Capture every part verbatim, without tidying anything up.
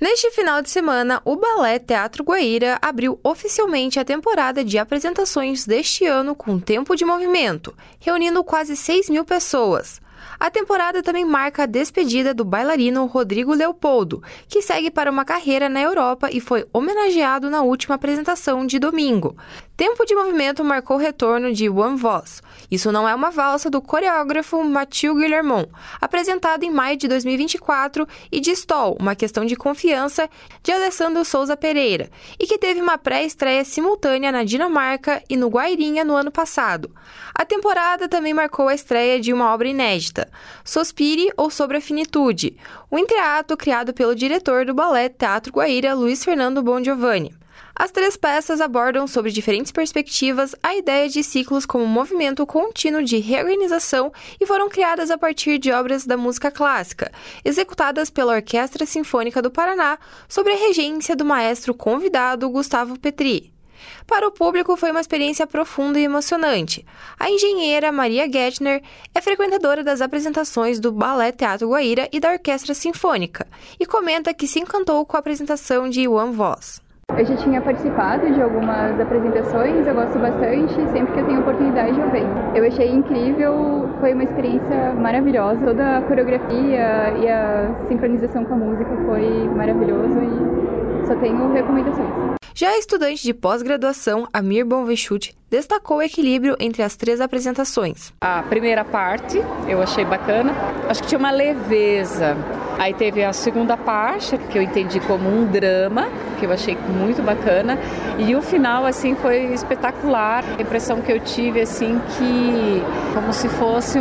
Neste final de semana, o Ballet Teatro Guaíra abriu oficialmente a temporada de apresentações deste ano com Tempo de Movimento, reunindo quase seis mil pessoas. A temporada também marca a despedida do bailarino Rodrigo Leopoldo, que segue para uma carreira na Europa e foi homenageado na última apresentação de domingo. Tempo de Movimento marcou o retorno de One Voz. Isso não é uma valsa do coreógrafo Mathieu Guillermont, apresentado em maio de dois mil e vinte e quatro, e de Stoll, uma questão de confiança, de Alessandro Souza Pereira, e que teve uma pré-estreia simultânea na Dinamarca e no Guairinha no ano passado. A temporada também marcou a estreia de uma obra inédita, Sospire ou Sobre a Finitude, um entreato criado pelo diretor do Ballet Teatro Guaíra, Luiz Fernando Bongiovanni. As três peças abordam sobre diferentes perspectivas a ideia de ciclos como um movimento contínuo de reorganização e foram criadas a partir de obras da música clássica, executadas pela Orquestra Sinfônica do Paraná, sob a regência do maestro convidado Gustavo Petri. Para o público, foi uma experiência profunda e emocionante. A engenheira Maria Gettner é frequentadora das apresentações do Ballet Teatro Guaíra e da Orquestra Sinfônica e comenta que se encantou com a apresentação de One Voz. Eu já tinha participado de algumas apresentações, eu gosto bastante, sempre que eu tenho oportunidade eu venho. Eu achei incrível, foi uma experiência maravilhosa, toda a coreografia e a sincronização com a música foi maravilhoso e só tenho recomendações. Já a estudante de pós-graduação, Amir Bonvechut, destacou o equilíbrio entre as três apresentações. A primeira parte eu achei bacana, acho que tinha uma leveza. Aí teve a segunda parte, que eu entendi como um drama, que eu achei muito bacana. E o final, assim, foi espetacular. A impressão que eu tive, assim, que como se fossem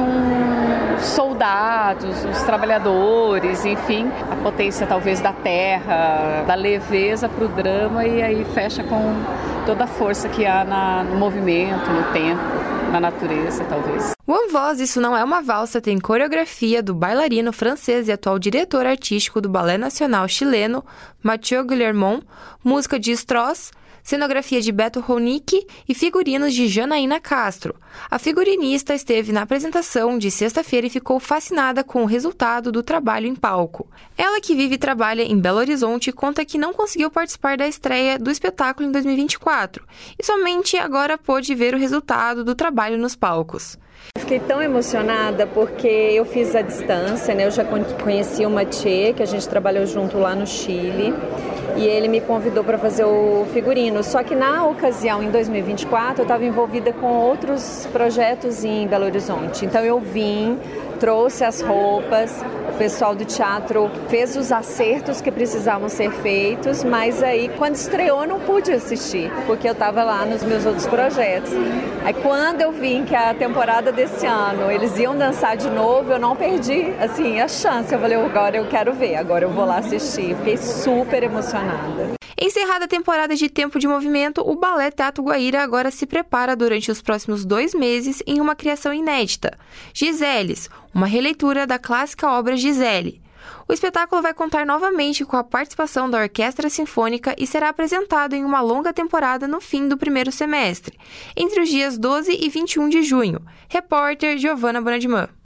um soldados, os trabalhadores, enfim. A potência, talvez, da terra, da leveza para o drama e aí fecha com toda a força que há na, no movimento, no tempo, na natureza, talvez. One Voz, Isso Não É Uma Valsa, tem coreografia do bailarino francês e atual diretor artístico do Ballet Nacional chileno, Mathieu Guillermont, música de Strauss, cenografia de Beto Ronick e figurinos de Janaína Castro. A figurinista esteve na apresentação de sexta-feira e ficou fascinada com o resultado do trabalho em palco. Ela, que vive e trabalha em Belo Horizonte, conta que não conseguiu participar da estreia do espetáculo em dois mil e vinte e quatro e somente agora pôde ver o resultado do trabalho nos palcos. Fiquei tão emocionada porque eu fiz a distância, né? Eu já conheci o Mathieu, que a gente trabalhou junto lá no Chile, e ele me convidou para fazer o figurino. Só que na ocasião, em dois mil e vinte e quatro, eu estava envolvida com outros projetos em Belo Horizonte. Então eu vim, trouxe as roupas, o pessoal do teatro fez os acertos que precisavam ser feitos, mas aí quando estreou eu não pude assistir, porque eu estava lá nos meus outros projetos. Aí quando eu vi que a temporada desse ano eles iam dançar de novo, eu não perdi assim, a chance. Eu falei, agora eu quero ver, agora eu vou lá assistir. Fiquei super emocionada. Encerrada a temporada de Tempo de Movimento, o Ballet Teatro Guaíra agora se prepara durante os próximos dois meses em uma criação inédita, Giseles, uma releitura da clássica obra Gisele. O espetáculo vai contar novamente com a participação da Orquestra Sinfônica e será apresentado em uma longa temporada no fim do primeiro semestre, entre os dias doze e vinte e um de junho. Repórter Giovana Brandman.